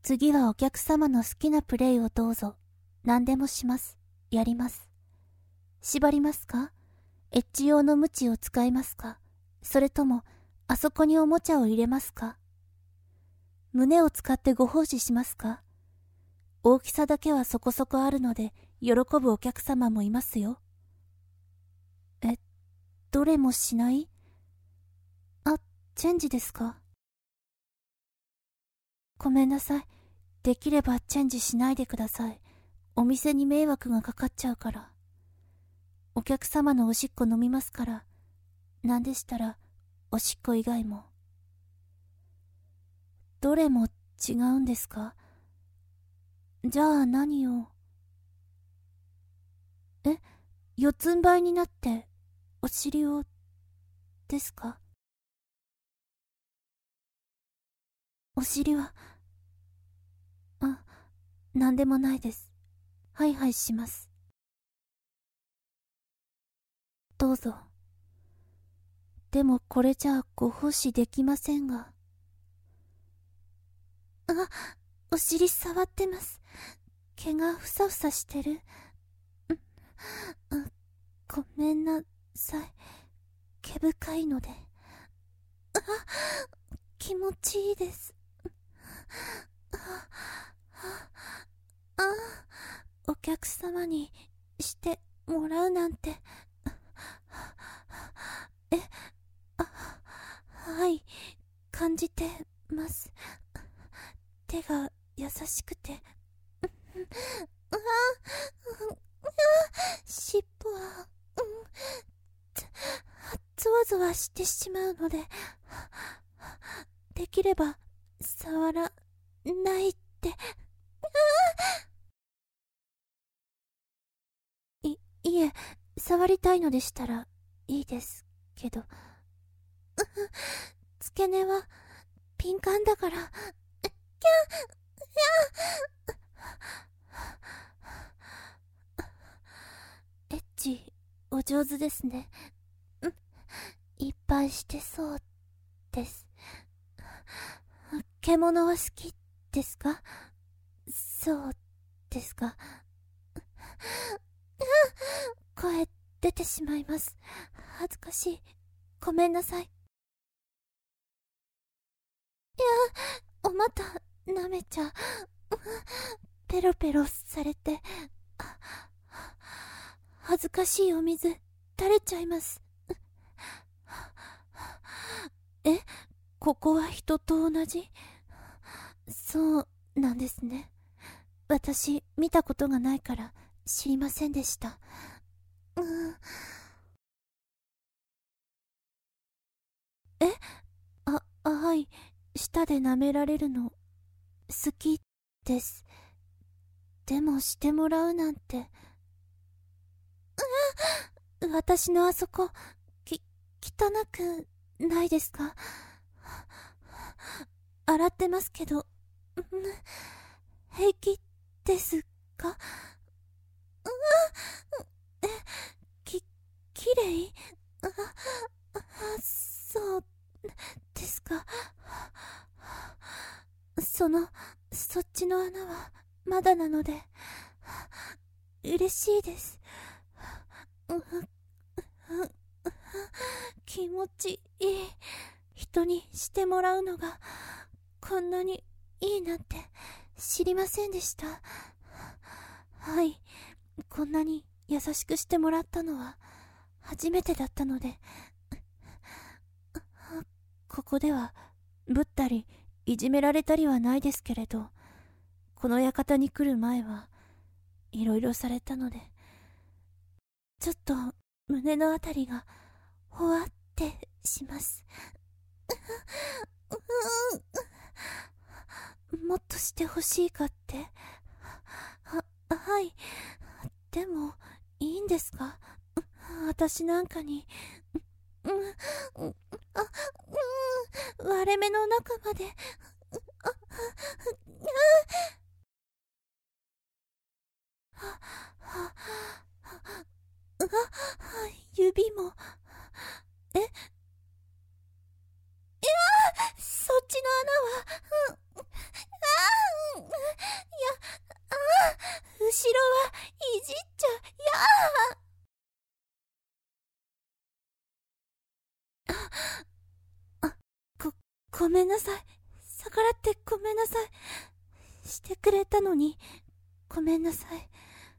次はお客様の好きなプレイをどうぞ。何でもします。やります。縛りますか？エッジ用の鞭を使いますか？それとも、あそこにおもちゃを入れますか？胸を使ってご奉仕しますか？大きさだけはそこそこあるので、喜ぶお客様もいますよ。どれもしない？チェンジですか？ごめんなさい。できればチェンジしないでください。お店に迷惑がかかっちゃうから。お客様のおしっこ飲みますから。なんでしたら、おしっこ以外も。どれも違うんですか？じゃあ何を？四つん這いになって、お尻を、ですか？お尻は、なんでもないです。はいはいします。どうぞ。でもこれじゃあご奉仕できませんが。お尻触ってます。毛がふさふさしてる。ごめんなさい。毛深いので。気持ちいいです。お客様にしてもらうなんて。はい、感じてます。手が優しくて。尻尾は、ゾワゾワしてしまうので、できれば触らないって。いえ、触りたいのでしたらいいですけど。付け根は敏感だから。エッチ、お上手ですね。いっぱいしてそうです。獣は好きですか？そうですか。声出てしまいます。恥ずかしい。ごめんなさい。お股舐めちゃう。ペロペロされて、恥ずかしいお水垂れちゃいます。ここは人と同じ？そうなんですね。私見たことがないから知りませんでした。はい。舌で舐められるの好きです。でもしてもらうなんて。私のあそこ、汚くないですか？洗ってますけど、平気ですか？きれい？そうですか。そっちの穴はまだなので、嬉しいです。気持ちいい。人にしてもらうのがこんなにいいなんて知りませんでした。はい、こんなに優しくしてもらったのは初めてだったので。ここではぶったりいじめられたりはないですけれど、この館に来る前はいろいろされたので、ちょっと胸のあたりがほわってします。もっとしてほしいかって。はい。でもいいんですか？私なんかに。割れ目の中まで。指も。そっちの穴は、 んなさい。逆らってごめんなさい。してくれたのに、ごめんなさい。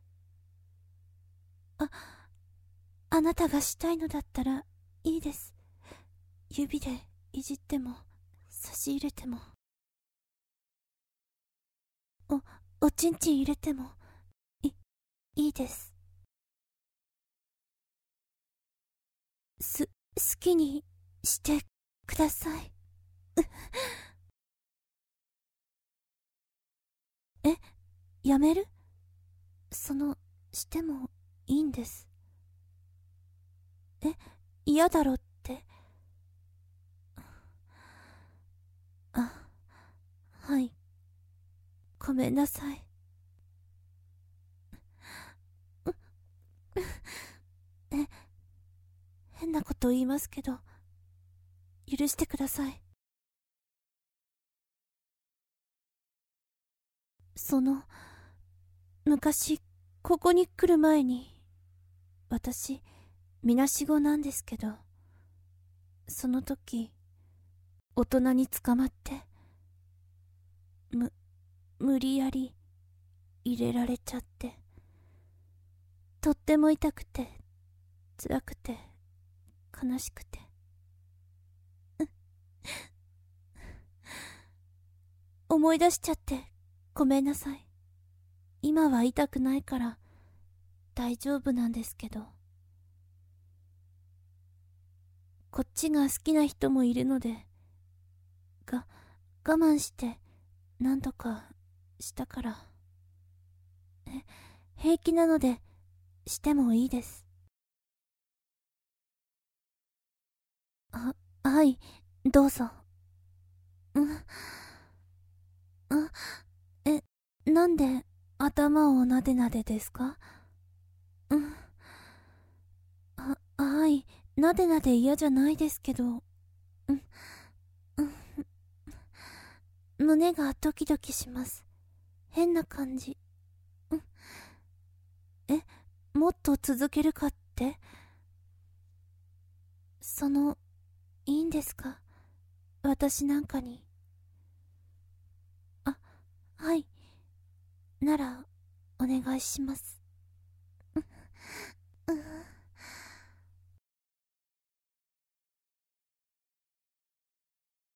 あなたがしたいのだったらいいです。指でいじっても、差し入れても。おちんちん入れても、いいです。好きにしてください。え、やめる？してもいいんです。嫌だろって。はい。ごめんなさい。変なこと言いますけど、許してください。昔、ここに来る前に、私、みなしごなんですけど、その時、大人に捕まって、無理やり入れられちゃって、とっても痛くて、辛くて、悲しくて。思い出しちゃって、ごめんなさい。今は痛くないから、大丈夫なんですけど。こっちが好きな人もいるので、我慢して、なんとかしたから。平気なので、してもいいです。はい、どうぞ。うん。なんで頭をなでなでですか？うん。はい、なでなで嫌じゃないですけど、うん、うん、胸がドキドキします。変な感じ。うん。もっと続けるかって？いいんですか？私なんかに。はい。なら、お願いします。